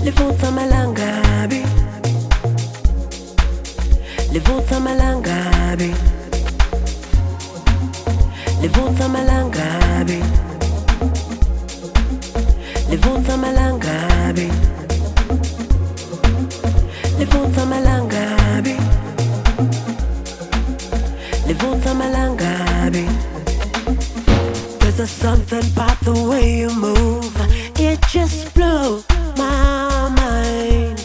Livuta malangabi, livuta malangabi, livuta malangabi, livuta malangabi, livuta malangabi, livuta malangabi. There's something about the way you move, it just blows my mind.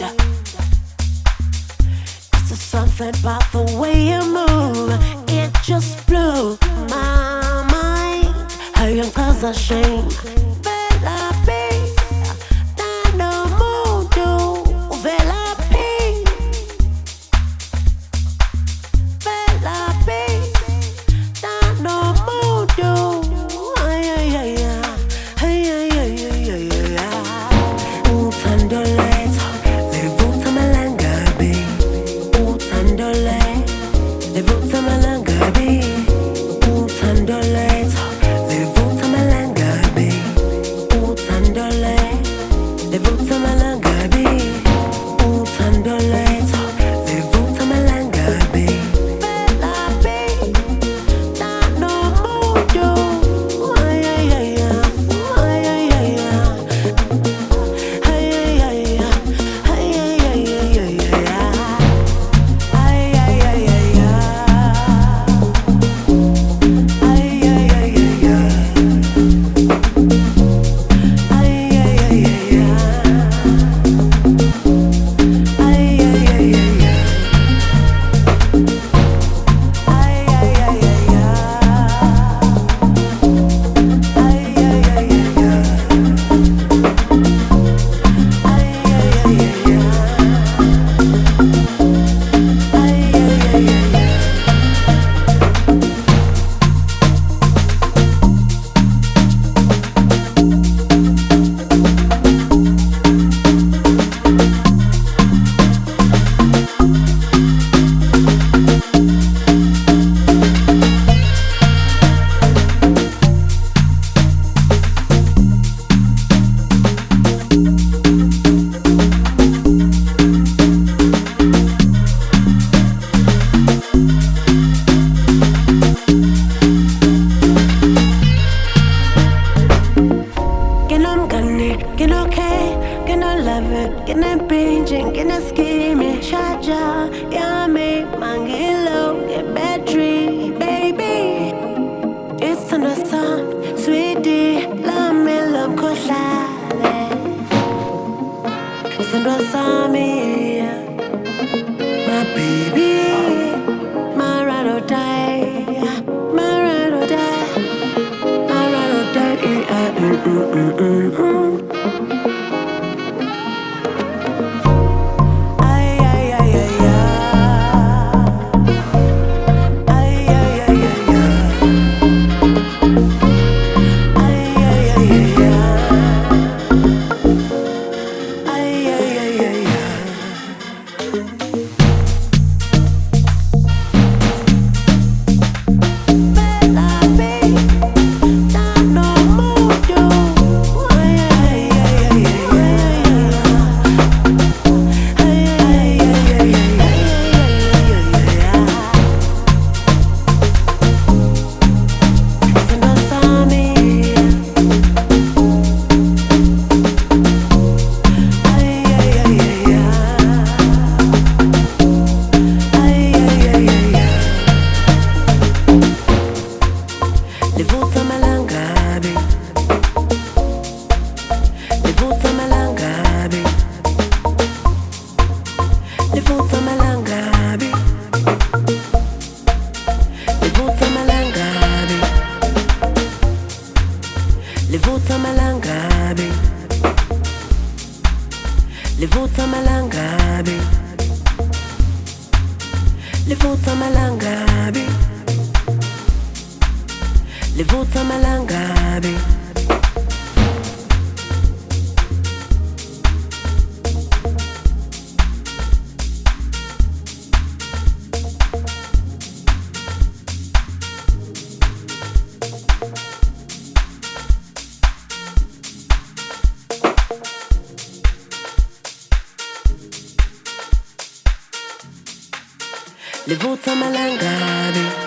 There's something about the way you move, it just blew my mind. Hurry cause a shame, vela be, no mundo, vela be, vela be, no mundo. Ay ay ay ay ay ay ay ay ay. Utandoleta, livuta malangabi. Utandole, livuta malangabi. Utandoleta, livuta malangabi. Utandole, livuta malangabi. Utandoleta, livuta malangabi. Bella be, no mundo. Ay ay ay ay ay ay ay. livuta malangabi